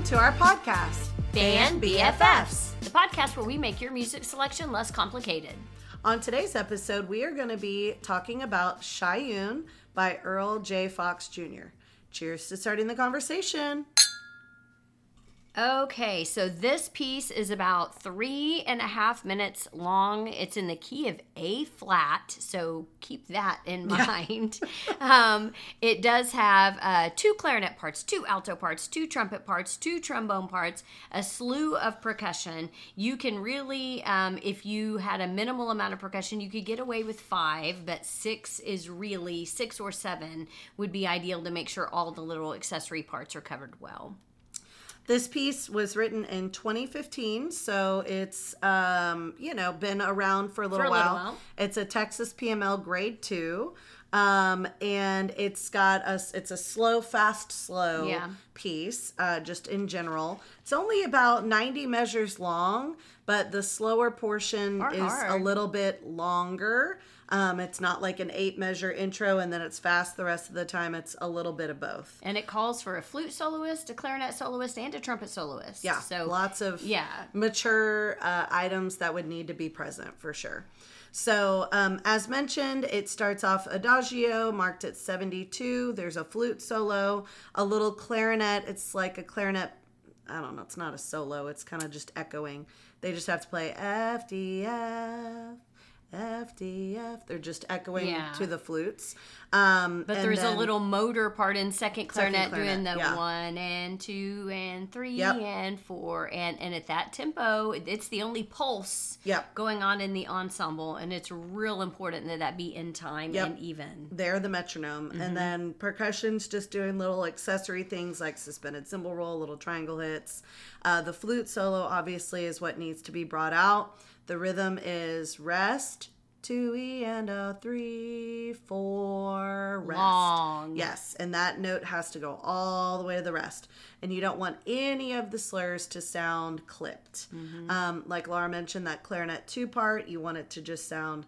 to our podcast, Band BFFs, the podcast where we make your music selection less complicated. On today's episode, we are going to be talking about Cheyenne by Earl J. Fox Jr. Cheers to starting the conversation. Okay, so this piece is about 3.5 minutes long. It's in the key of A flat, so keep that in mind. It does have 2 clarinet parts, 2 alto parts, 2 trumpet parts, 2 trombone parts, a slew of percussion. You can really, if you had a minimal amount of percussion, you could get away with 5, but 6 or 7 would be ideal to make sure all the little accessory parts are covered well. This piece was written in 2015, so it's, been around for a little while. It's a Texas PML grade 2, and it's a slow, fast, slow piece, just in general. It's only about 90 measures long, but the slower portion is a little bit longer. It's not like an 8-measure intro and then it's fast the rest of the time. It's a little bit of both. And it calls for a flute soloist, a clarinet soloist, and a trumpet soloist. Yeah, so lots of mature items that would need to be present for sure. So, as mentioned, it starts off adagio, marked at 72. There's a flute solo, a little clarinet. It's like a clarinet, I don't know, it's not a solo. It's kind of just echoing. They just have to play F, D, F. F, D, F. They're just echoing to the flutes. But there's a little motor part in second clarinet doing the 1 and 2 and 3 and 4. And at that tempo, it's the only pulse going on in the ensemble. And it's real important that be in time and even. They're the metronome. Mm-hmm. And then percussion's just doing little accessory things like suspended cymbal roll, little triangle hits. The flute solo obviously is what needs to be brought out. The rhythm is rest, 2E and a 3, 4, rest. Long. Yes, and that note has to go all the way to the rest. And you don't want any of the slurs to sound clipped. Mm-hmm. Like Laura mentioned, that clarinet 2 part, you want it to just sound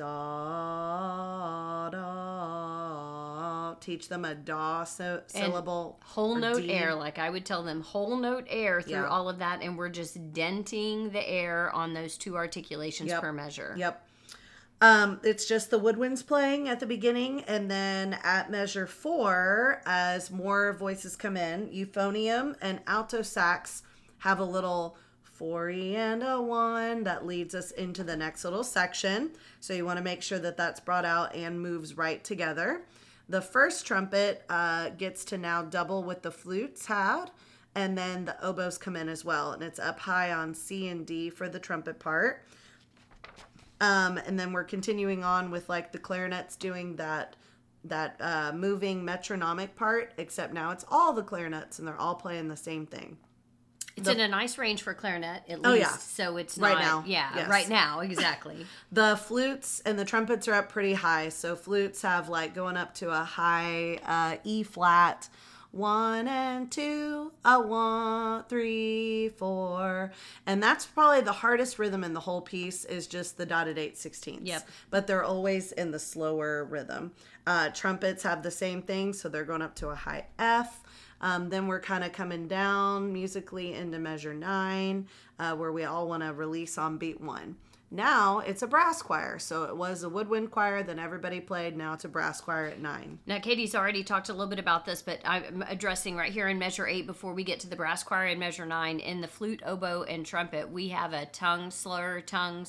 da, da. Teach them a da syllable. Whole note air, like I would tell them, whole note air through all of that, and we're just denting the air on those 2 articulations per measure. Yep. It's just the woodwinds playing at the beginning, and then at measure 4, as more voices come in, euphonium and alto sax have a little 4E and a 1 that leads us into the next little section. So you want to make sure that that's brought out and moves right together. The first trumpet gets to now double what the flutes had, and then the oboes come in as well, and it's up high on C and D for the trumpet part. And then we're continuing on with like the clarinets doing that moving metronomic part, except now it's all the clarinets and they're all playing the same thing. It's in a nice range for clarinet, at least. So it's not... Right now. Right now, exactly. The flutes and the trumpets are up pretty high. So flutes have like going up to a high E flat, 1 and 2, a 1, 3, 4. And that's probably the hardest rhythm in the whole piece is just the dotted 8/16. Yep. But they're always in the slower rhythm. Trumpets have the same thing. So they're going up to a high F. Then we're kind of coming down musically into measure 9, where we all want to release on beat 1. Now it's a brass choir. So it was a woodwind choir, then everybody played. Now it's a brass choir at 9. Now, Katie's already talked a little bit about this, but I'm addressing right here in measure 8 before we get to the brass choir in measure 9. In the flute, oboe, and trumpet, we have a tongue, slur, tongue,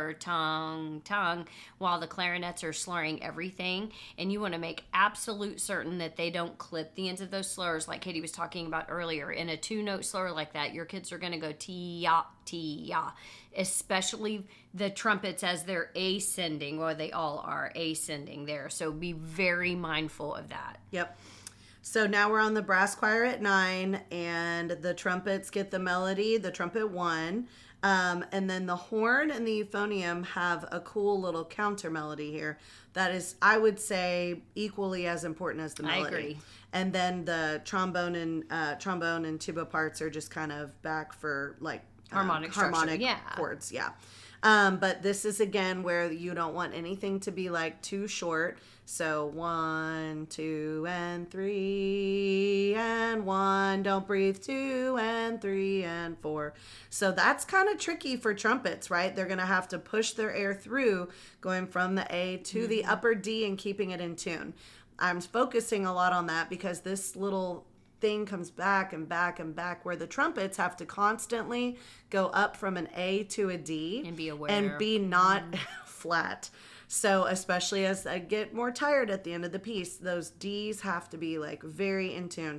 tongue, while the clarinets are slurring everything. And you want to make absolute certain that they don't clip the ends of those slurs like Katie was talking about earlier. In a 2-note slur like that, your kids are going to go T-ya, T-ya. Especially the trumpets as they're ascending, or they all are ascending there. So be very mindful of that. Yep. So now we're on the brass choir at 9, and the trumpets get the melody, the trumpet 1. And then the horn and the euphonium have a cool little counter melody here that is, I would say, equally as important as the melody. I agree. And then the trombone and tuba parts are just kind of back for like harmonic chords. But this is again where you don't want anything to be like too short. So 1, 2, and 3, and 1. Don't breathe. 2, and 3, and 4. So that's kind of tricky for trumpets, right? They're going to have to push their air through, going from the A to the upper D and keeping it in tune. I'm focusing a lot on that because this little thing comes back and back and back, where the trumpets have to constantly go up from an A to a D and be aware and be not flat. So especially as I get more tired at the end of the piece, those D's have to be like very in tune.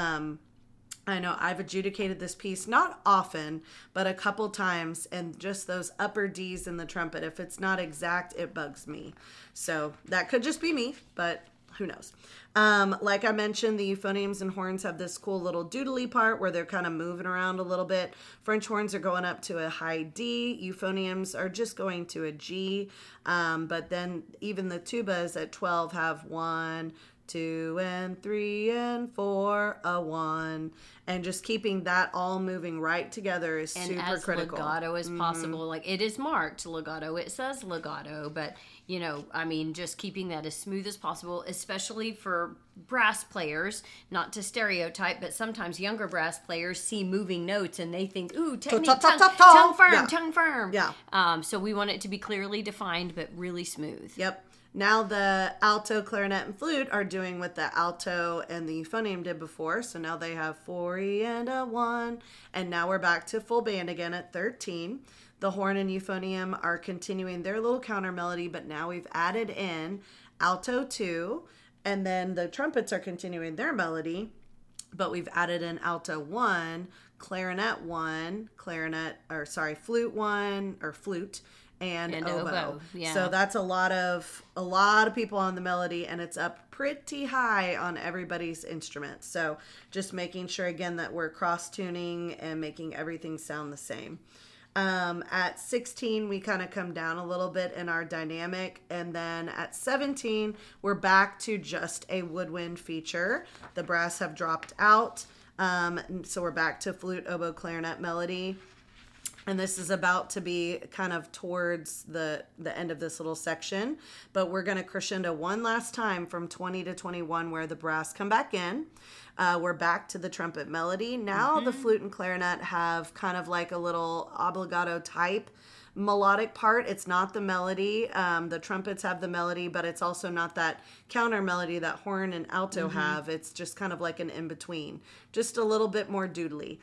I know I've adjudicated this piece not often, but a couple times, and just those upper D's in the trumpet, if it's not exact, it bugs me. So that could just be me, but who knows? Like I mentioned, the euphoniums and horns have this cool little doodly part where they're kind of moving around a little bit. French horns are going up to a high D. Euphoniums are just going to a G. But then even the tubas at 12 have 1, 2, and 3, and 4, a 1. And just keeping that all moving right together is super critical. And as legato as possible. Like, it is marked legato. It says legato, but, you know, I mean, just keeping that as smooth as possible, especially for brass players, not to stereotype, but sometimes younger brass players see moving notes and they think, ooh, technique, tongue firm, tongue firm. Yeah. So we want it to be clearly defined, but really smooth. Yep. Now the alto, clarinet, and flute are doing what the alto and the euphonium did before. So now they have 4E and a 1. And now we're back to full band again at 13. The horn and euphonium are continuing their little counter melody, but now we've added in alto 2. And then the trumpets are continuing their melody, but we've added in alto 1, clarinet 1, flute 1, or flute, and oboe. Yeah. So that's a lot of people on the melody, and it's up pretty high on everybody's instrument. So just making sure again that we're cross tuning and making everything sound the same. At 16, we kind of come down a little bit in our dynamic. And then at 17, we're back to just a woodwind feature. The brass have dropped out. So we're back to flute, oboe, clarinet melody. And this is about to be kind of towards the end of this little section. But we're going to crescendo one last time from 20 to 21 where the brass come back in. We're back to the trumpet melody. Now the flute and clarinet have kind of like a little obligato type melodic part. It's not the melody. The trumpets have the melody, but it's also not that counter melody that horn and alto have. It's just kind of like an in-between. Just a little bit more doodly.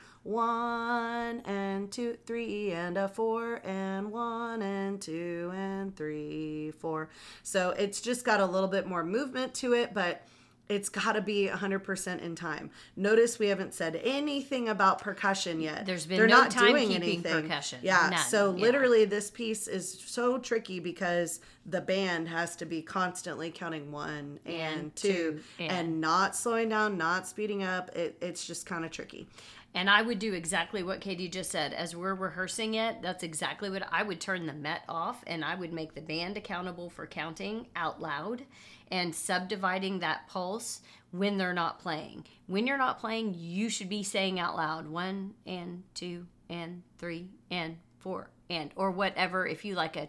1 and 2, 3 and a 4, and 1 and 2 and 3, 4. So it's just got a little bit more movement to it, but it's got to be 100% in time. Notice we haven't said anything about percussion yet. They're not doing anything. Percussion. Yeah. None. So literally this piece is so tricky because the band has to be constantly counting 1 and 2 and not slowing down, not speeding up. It's just kind of tricky. And I would do exactly what Katie just said. As we're rehearsing it, that's exactly what I would turn the Met off, and I would make the band accountable for counting out loud and subdividing that pulse when they're not playing. When you're not playing, you should be saying out loud 1 and 2 and 3 and 4 and, or whatever, if you like a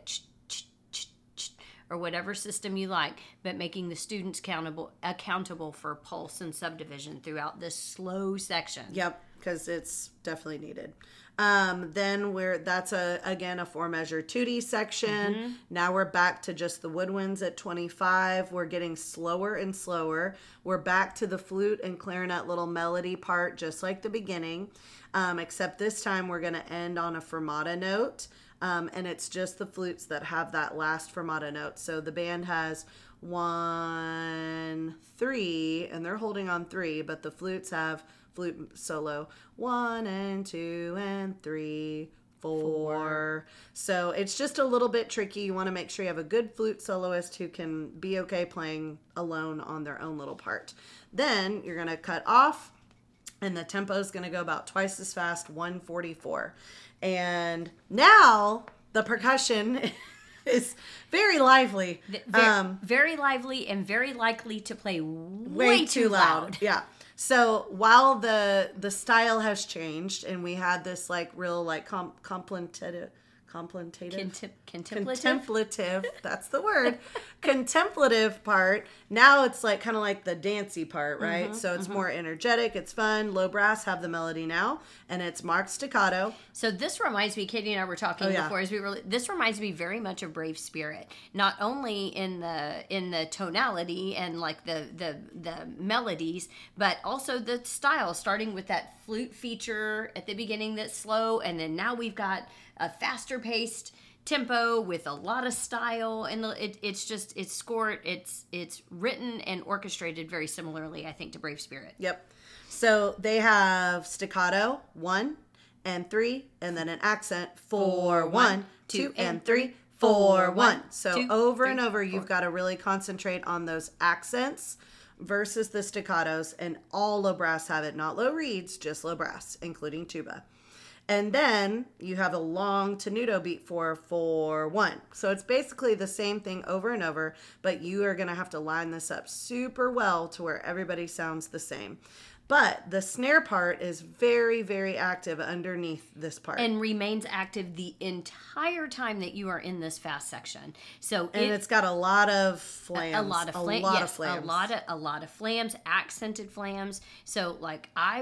or whatever system you like, but making the students accountable for pulse and subdivision throughout this slow section. Yep, because it's definitely needed. Then that's again a 4-measure 2D section. Now we're back to just the woodwinds at 25. We're getting slower and slower. We're back to the flute and clarinet little melody part, just like the beginning, except this time we're going to end on a fermata note. And it's just the flutes that have that last fermata note. So the band has 1, 3, and they're holding on 3, but the flutes have flute solo 1 and 2 and 3, 4. So it's just a little bit tricky. You want to make sure you have a good flute soloist who can be okay playing alone on their own little part. Then you're going to cut off, and the tempo is going to go about twice as fast, 144. And now the percussion is very lively. Very lively and very likely to play way too loud. Yeah. So while the style has changed and we had this like real like contemplative contemplative, that's the word, contemplative part. Now it's like kind of like the dancey part, right? So it's more energetic, it's fun. Low brass have the melody now, and it's marked staccato. So this reminds me, Katie and I were talking before, this reminds me very much of Brave Spirit, not only in the tonality and like the melodies, but also the style, starting with that flute feature at the beginning that's slow, and then now we've got a faster paced tempo with a lot of style, and it's written and orchestrated very similarly, I think, to Brave Spirit. Yep. So they have staccato 1 and 3, and then an accent 4 1 2 and 3 4 1. So two, over and over, you've got to really concentrate on those accents versus the staccatos, and all low brass have it, not low reeds, just low brass, including tuba. And then you have a long tenuto beat for 4 1. So it's basically the same thing over and over, but you are going to have to line this up super well to where everybody sounds the same. But the snare part is very, very active underneath this part. And remains active the entire time that you are in this fast section. So it's got a lot of flams. A lot of flams, accented flams. So like I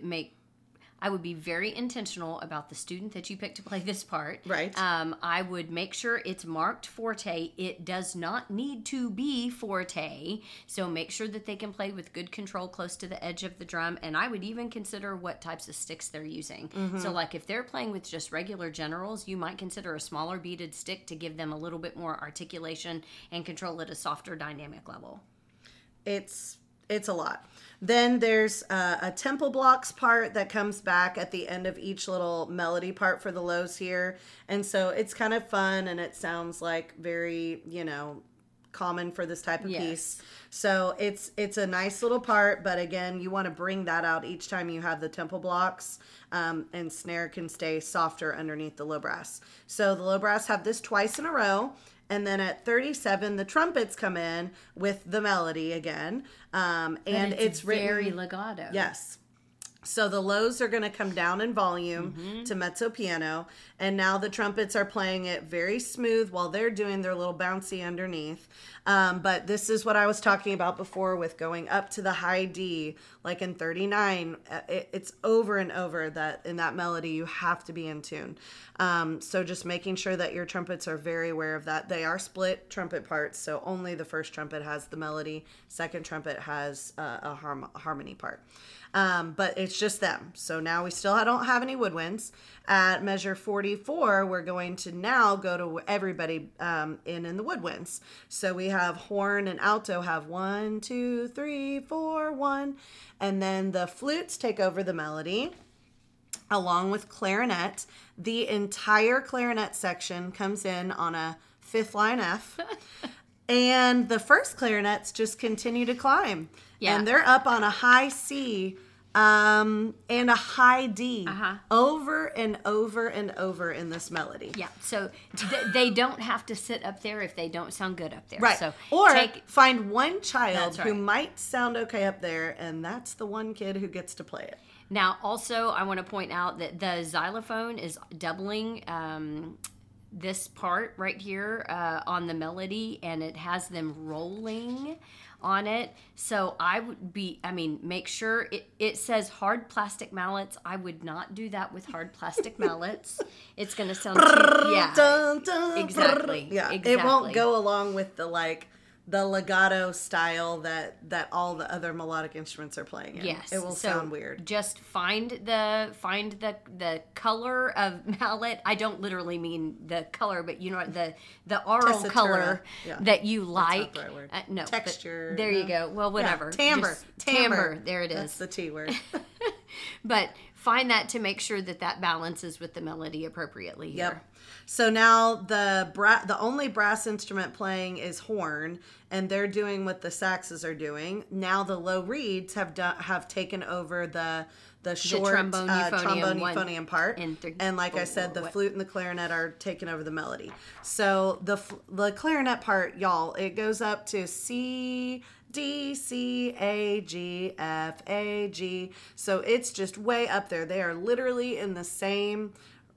would be very intentional about the student that you pick to play this part. Right. I would make sure it's marked forte. It does not need to be forte. So make sure that they can play with good control close to the edge of the drum. And I would even consider what types of sticks they're using. So like if they're playing with just regular generals, you might consider a smaller beaded stick to give them a little bit more articulation and control at a softer dynamic level. It's a lot. Then there's a tempo blocks part that comes back at the end of each little melody part for the lows here. And so it's kind of fun, and it sounds like very, common for this type of piece. So it's a nice little part, but again, you want to bring that out each time you have the tempo blocks, and snare can stay softer underneath the low brass. So the low brass have this twice in a row. And then at 37, the trumpets come in with the melody again. And it's very legato. Yes. So the lows are going to come down in volume to mezzo piano. And now the trumpets are playing it very smooth while they're doing their little bouncy underneath. But this is what I was talking about before with going up to the high D, like in 39. It's over and over that in that melody you have to be in tune. So just making sure that your trumpets are very aware of that. They are split trumpet parts, so only the first trumpet has the melody. Second trumpet has a harmony part. But it's just them. So now we still don't have any woodwinds. At measure 44, we're going to now go to everybody in the woodwinds. So we have horn and alto have 1, 2, 3, 4, 1. And then the flutes take over the melody along with clarinet. The entire clarinet section comes in on a 5th line F. And the first clarinets just continue to climb. Yeah. And they're up on a high C and a high D over and over and over in this melody. Yeah, so they don't have to sit up there if they don't sound good up there. Right. So or find one child who might sound okay up there, and that's the one kid who gets to play it. Now, also, I want to point out that the xylophone is doubling this part right here on the melody, and it has them rolling on it. So make sure it says hard plastic mallets. I would not do that with hard plastic mallets. It's going to sound exactly. Yeah, exactly. It won't go along with the legato style that all the other melodic instruments are playing in. Yes, it will sound weird. Just find the color of mallet. I don't literally mean the color, but the aural Tessitura. Color that you like. That's not the right word. No, texture. There you go. Well, whatever. Yeah. Timbre. There it is. That's the T word. But find that to make sure that balances with the melody appropriately here. Yep. So now the only brass instrument playing is horn, and they're doing what the saxes are doing. Now the low reeds have taken over the short trombone euphonium part, and like I said, the flute and the clarinet are taking over the melody. So the clarinet part, y'all, it goes up to C, D, C, A, G, F, A, G. So it's just way up there. They are literally in the same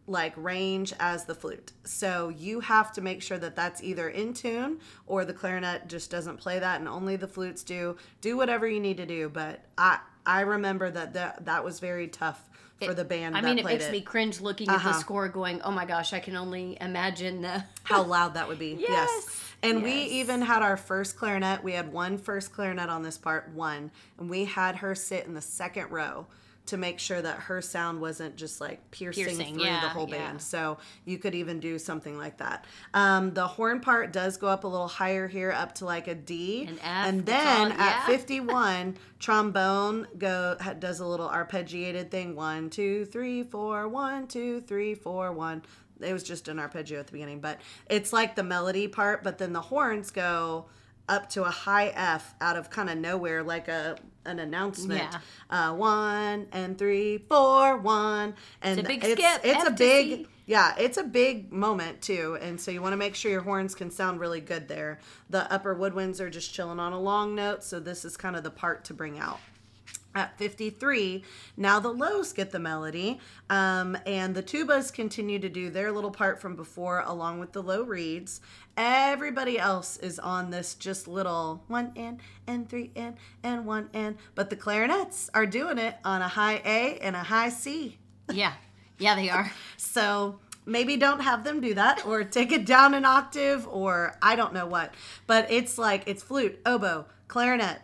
like range as the flute. So you have to make sure that that's either in tune or the clarinet just doesn't play that and only the flutes do. Do whatever you need to do. But I remember that was very tough for the band. It makes me cringe looking at the score going, oh my gosh, I can only imagine how loud that would be. Yes. And we even had our first clarinet. We had one first clarinet on this part, and we had her sit in the second row to make sure that her sound wasn't just like piercing through the whole band. So you could even do something like that. The horn part does go up a little higher here, up to like a D. An F. And then at 51, trombone does a little arpeggiated thing. 1, 2, 3, 4, 1, 2, 3, 4, 1. It was just an arpeggio at the beginning, but it's like the melody part, but then the horns go up to a high F out of kind of nowhere, like an announcement. Yeah. 1 and 3, 4, 1, and it's a big skip. It's a big, it's a big moment too, and so you want to make sure your horns can sound really good there. The upper woodwinds are just chilling on a long note, so this is kind of the part to bring out. At 53, now the lows get the melody, and the tubas continue to do their little part from before along with the low reeds. Everybody else is on this just little 1 in and 3 in and 1 in, but the clarinets are doing it on a high A and a high C. Yeah, they are. So maybe don't have them do that, or take it down an octave, or I don't know what, but it's like it's flute, oboe, clarinet,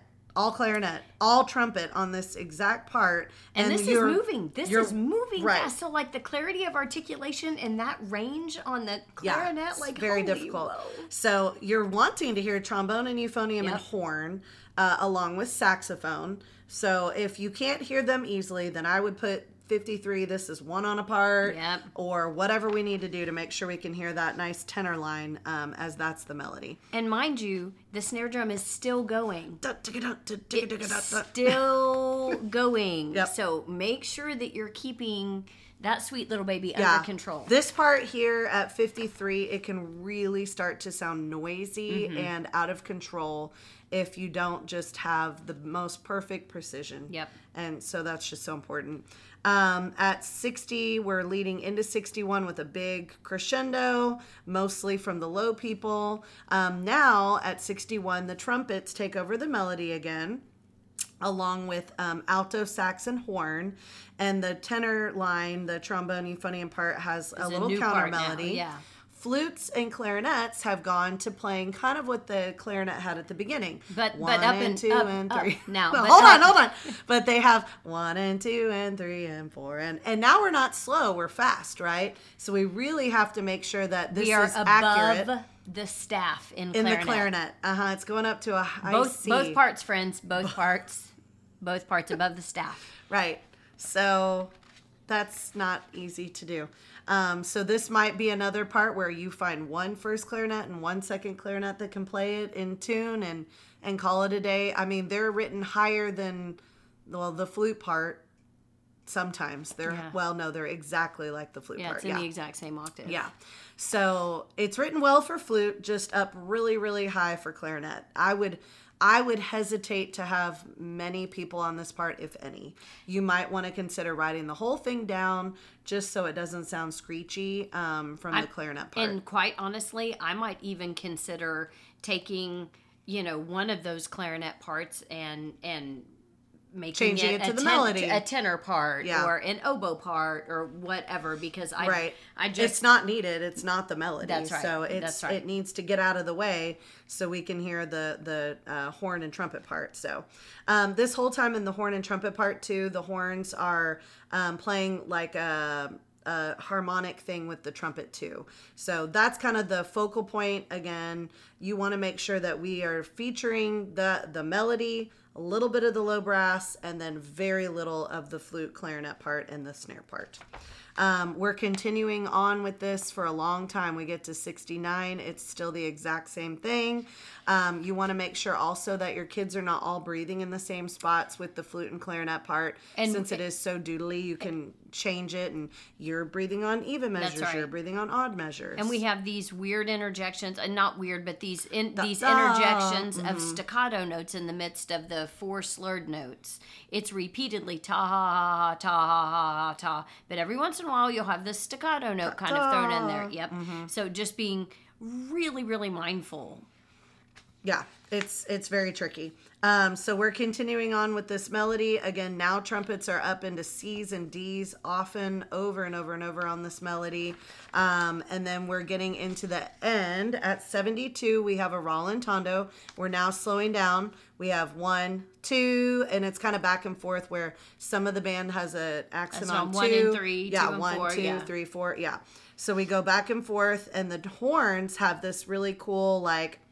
all trumpet on this exact part. And this is moving. This is moving right. fast. So like the clarity of articulation and that range on the clarinet, like very difficult. Whoa. So you're wanting to hear trombone and euphonium and horn along with saxophone. So if you can't hear them easily, then I would put 53, this is one on a part, or whatever we need to do to make sure we can hear that nice tenor line as that's the melody. And mind you, the snare drum is still going. It's still going. Yep. So make sure that you're keeping that sweet little baby under control. This part here at 53, it can really start to sound noisy and out of control if you don't just have the most perfect precision. Yep. And so that's just so important. At 60, we're leading into 61 with a big crescendo, mostly from the low people. Now at 61, the trumpets take over the melody again, along with alto, sax, and horn. And the tenor line, the trombone euphonium part, has a little counter melody. Yeah. Flutes and clarinets have gone to playing kind of what the clarinet had at the beginning. But one up and 2 and 3. Now, no, hold on. But they have 1 and 2 and 3 and 4 and now we're not slow, we're fast, right? So we really have to make sure that this is accurate. Above the staff in clarinet. In the clarinet. It's going up to a high C. Both parts, friends. Both parts. Both parts above the staff. Right. So that's not easy to do. So this might be another part where you find one first clarinet and one second clarinet that can play it in tune and call it a day. I mean, they're written higher than, the flute part sometimes. They're exactly like the flute part. It's in the exact same octave. Yeah. So it's written well for flute, just up really, really high for clarinet. I would hesitate to have many people on this part, if any. You might want to consider writing the whole thing down just so it doesn't sound screechy from the clarinet part. And quite honestly, I might even consider taking, one of those clarinet parts and making changing it to the melody, a tenor part or an oboe part or whatever, because I just, it's not needed. It's not the melody. That's right. So it needs to get out of the way so we can hear the horn and trumpet part. So this whole time in the horn and trumpet part too, the horns are playing like a harmonic thing with the trumpet too. So that's kind of the focal point. Again, you want to make sure that we are featuring the melody, a little bit of the low brass, and then very little of the flute, clarinet part, and the snare part. We're continuing on with this for a long time. We get to 69. It's still the exact same thing. You want to make sure also that your kids are not all breathing in the same spots with the flute and clarinet part. And since it is so doodly, you can change it, and you're breathing on even measures, you're breathing on odd measures. And we have these weird interjections, not weird, but these interjections of staccato notes in the midst of the 4 slurred notes. It's repeatedly ta ta ta, but every once in a while you'll have this staccato note kind of thrown in there. Yep. So just being really, really mindful. Yeah, it's very tricky. So we're continuing on with this melody. Again, now trumpets are up into C's and D's often over and over and over on this melody. And then we're getting into the end. At 72, we have a rallentando. We're now slowing down. We have 1, 2, and it's kind of back and forth where some of the band has an accent on 2. 1 and 3, yeah, 2 and 1, 4, 2, yeah. 3, 4, yeah. So we go back and forth, and the horns have this really cool, like,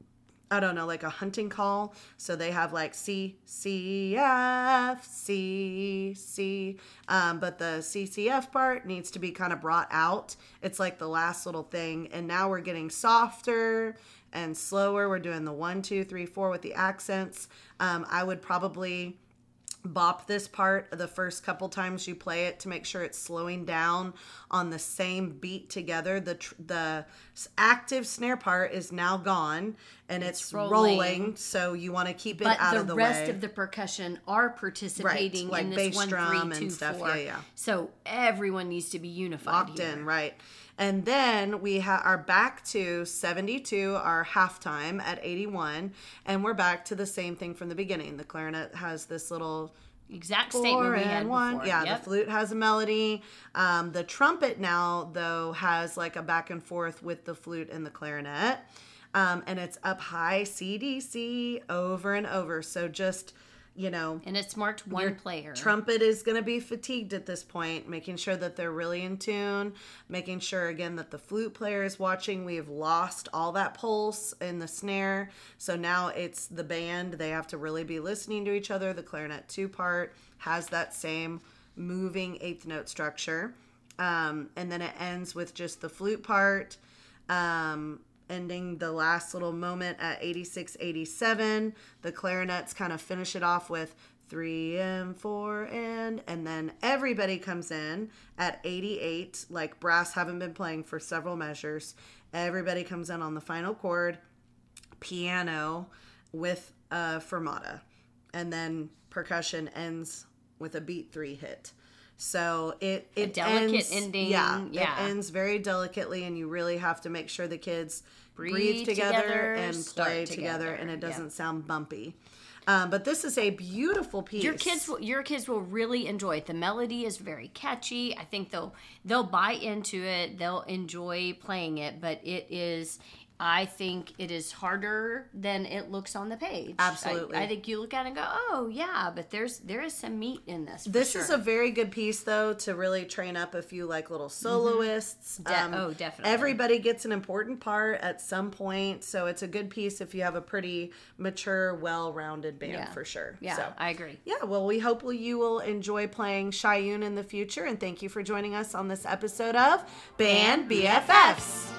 I don't know, like a hunting call. So they have like C, C, F, C, C. But the CCF part needs to be kind of brought out. It's like the last little thing. And now we're getting softer and slower. We're doing the 1, 2, 3, 4 with the accents. I would probably bop this part the first couple times you play it to make sure it's slowing down on the same beat together. The active snare part is now gone and it's rolling, so you want to keep it out of the way. But the rest of the percussion are participating like in this bass 1, 3, drum 2, and stuff. 4. Yeah. So everyone needs to be unified, Locked here. in, right. And then we are back to 72, our halftime at 81, and we're back to the same thing from the beginning. The clarinet has this little exact 4 statement we and had 1. before. Yeah, Yep. The flute has a melody. The trumpet now, though, has like a back and forth with the flute and the clarinet. And it's up high, C, D, C, over and over. So just, you know. And it's marked 1 player. Trumpet is going to be fatigued at this point, making sure that they're really in tune, making sure, again, that the flute player is watching. We have lost all that pulse in the snare. So now it's the band. They have to really be listening to each other. The clarinet 2 part has that same moving 8th note structure. And then it ends with just the flute part. Ending the last little moment at 86, 87. The clarinets kind of finish it off with 3 and 4 and then everybody comes in at 88, like brass haven't been playing for several measures. Everybody comes in on the final chord, piano with a fermata, and then percussion ends with a beat 3 hit. So it delicate ends, ending. Yeah, it ends very delicately, and you really have to make sure the kids breathe together and play together, and it doesn't sound bumpy. But this is a beautiful piece. Your kids will really enjoy it. The melody is very catchy. I think they'll buy into it. They'll enjoy playing it. But I think it is harder than it looks on the page. Absolutely. I think you look at it and go, oh, yeah, but there is some meat in this. This is a very good piece, though, to really train up a few, like, little soloists. Definitely. Everybody gets an important part at some point, so it's a good piece if you have a pretty mature, well-rounded band, for sure. Yeah, so, I agree. Yeah, well, we hope you will enjoy playing Cheyenne in the future, and thank you for joining us on this episode of Band BFFs.